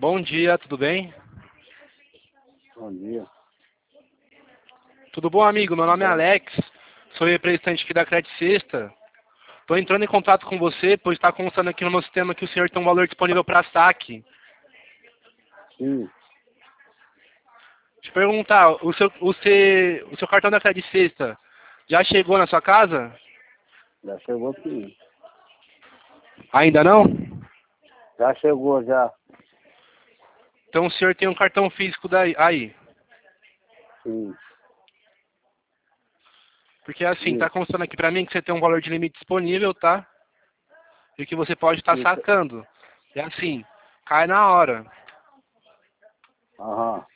Bom dia, tudo bem? Bom dia. Tudo bom, amigo? Meu nome é Alex, sou representante aqui da Credit Sexta. Estou entrando em contato com você, pois está constando aqui no meu sistema que o senhor tem um valor disponível para saque. Sim, Te perguntar, o seu cartão da Credit Sexta já chegou na sua casa? já chegou sim. Ainda não? Já chegou já. Então o senhor tem um cartão físico daí, aí. Sim, Porque assim, sim, está constando aqui para mim que você tem um valor de limite disponível, tá? E que você pode estar sim. sacando. É assim, cai na hora. Aham.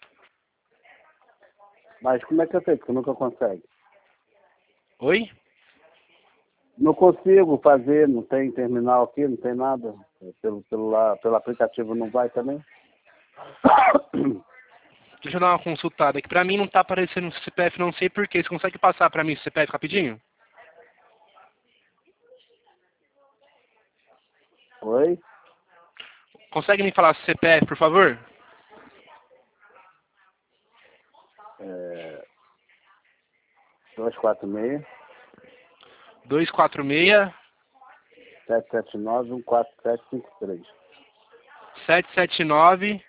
Mas como é que eu sei? Porque nunca consegue. Oi? Não consigo fazer, não tem terminal aqui, não tem nada. Pelo celular, pelo aplicativo não vai também? Deixa eu dar uma consultada, que pra mim não tá aparecendo o CPF, não sei porquê. Você consegue passar pra mim o CPF rapidinho? Oi? Consegue me falar o CPF, por favor? É, 246 246 779 14753. 779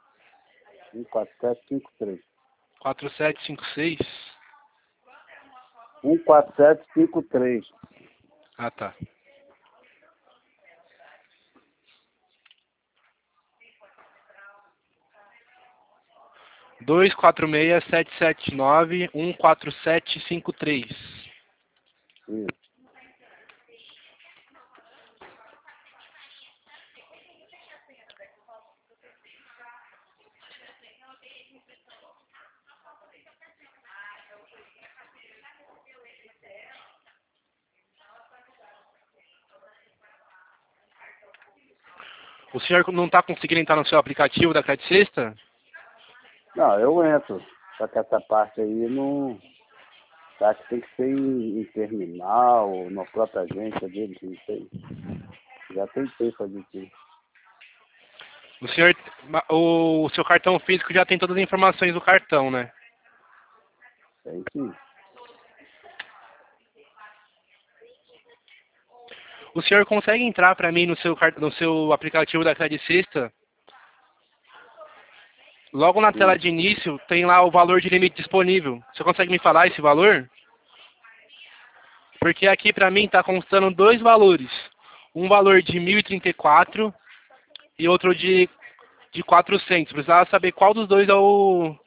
14753. 4756. 14753. Ah, tá. Dois quatro seis sete sete nove 14753. Isso. O senhor não tá conseguindo entrar no seu aplicativo da Credit Sexta? Não, eu entro. Só que essa parte aí não. Acho que tem que ser em terminal, na própria agência deles, não sei. Já tentei fazer isso. O senhor, o seu cartão físico já tem todas as informações do cartão, né? Tem sim. O senhor consegue entrar para mim no seu aplicativo da Credit Sexta? Logo na tela Sim. de início tem lá o valor de limite disponível. Você consegue me falar esse valor? Porque aqui para mim está constando dois valores. Um valor de 1.034 e outro de 400. Precisava saber qual dos dois é